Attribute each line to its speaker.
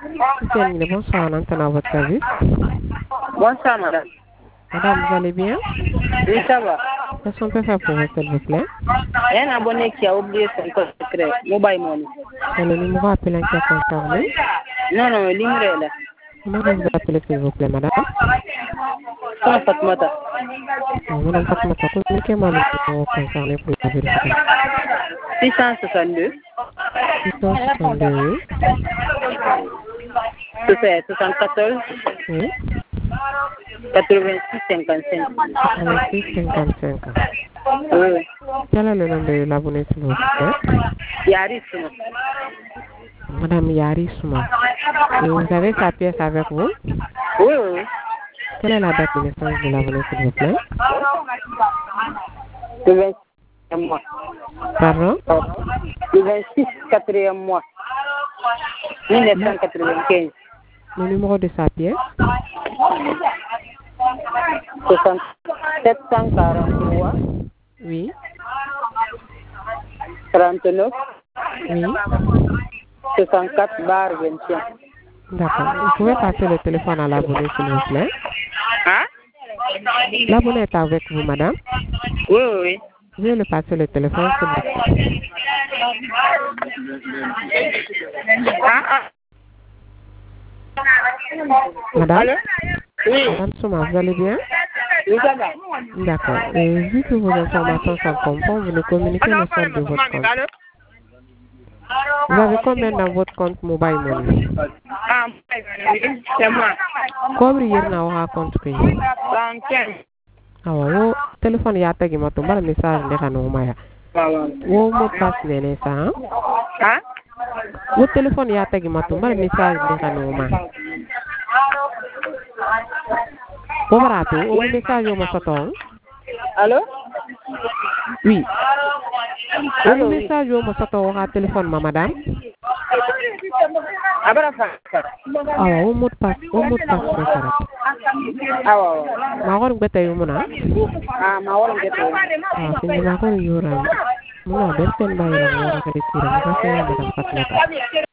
Speaker 1: Tiens, bonsoir, on entend à votre service.
Speaker 2: Bonsoir, madame.
Speaker 1: Madame, vous allez bien?
Speaker 2: Oui, ça va.
Speaker 1: Qu'est-ce qu'on peut faire pour vous, s'il vous plaît?
Speaker 2: Il y a un abonné qui a oublié son code secret, Mobile Money.
Speaker 1: C'est le numéro appelant qui est concerné.
Speaker 2: Non, non, le numéro est là.
Speaker 1: Comment vous appelez, s'il vous plaît, madame?
Speaker 2: Comment Fatmata?
Speaker 1: Madame Fatmata, communiquez-moi le numéro concerné pour la vérification.
Speaker 2: 662.
Speaker 1: 662,
Speaker 2: 74.
Speaker 1: oui.
Speaker 2: 86 55.
Speaker 1: 86 55.
Speaker 2: Oui.
Speaker 1: Quel est le nom de l'abonné, s'il vous plaît?
Speaker 2: Yaris.
Speaker 1: Madame Yari Souma. Et vous avez sa pièce avec vous?
Speaker 2: Oui, oui, oui.
Speaker 1: Quelle est la date de naissance de l'abonné, s'il vous plaît?
Speaker 2: Le 26e mois.
Speaker 1: Pardon?
Speaker 2: Le 26 4e mois. 1995.
Speaker 1: Le numéro de sa pièce?
Speaker 2: 743.
Speaker 1: Oui.
Speaker 2: 39.
Speaker 1: Oui.
Speaker 2: 64 bar 21.
Speaker 1: D'accord. Vous pouvez passer le téléphone à l'abonné, s'il vous plaît.
Speaker 2: Hein?
Speaker 1: L'abonné est avec vous, madame.
Speaker 2: Oui, oui, oui.
Speaker 1: Veuillez le passer le téléphone, s'il vous plaît. Madame?
Speaker 2: Allô? Oui.
Speaker 1: Madame Souma, vous allez bien?
Speaker 2: Oui, ça va.
Speaker 1: D'accord. Vu que vos informations sont conformes, vous nous communiquez le solde de votre compte.
Speaker 2: Allô?
Speaker 1: Vous avez combien dans votre compte Mobile Money?
Speaker 2: Ah, c'est moi.
Speaker 1: Combien hier na wa compte pay?
Speaker 2: 35.
Speaker 1: Awa wo téléphone ya tagi mato mbara message de kanu maya. Wo mot passe nene sa hein?
Speaker 2: Hein?
Speaker 1: Wo téléphone ya tagi mato mbara message de kanu ma. Wo barato o message yo ma soto.
Speaker 2: Allô?
Speaker 1: Oui.
Speaker 2: Allô?
Speaker 1: O message yo ma soto wa téléphone ma madame.
Speaker 2: Abara fa.
Speaker 1: Awa wo mot passe ne kara.
Speaker 2: Awa.
Speaker 1: Ma gor beta yo muna.
Speaker 2: Ah, ma wala ngeto.
Speaker 1: Ah, fini ma gor yo ram. Muna berten bayira ngora ka de tira ma ka madame Fatmata.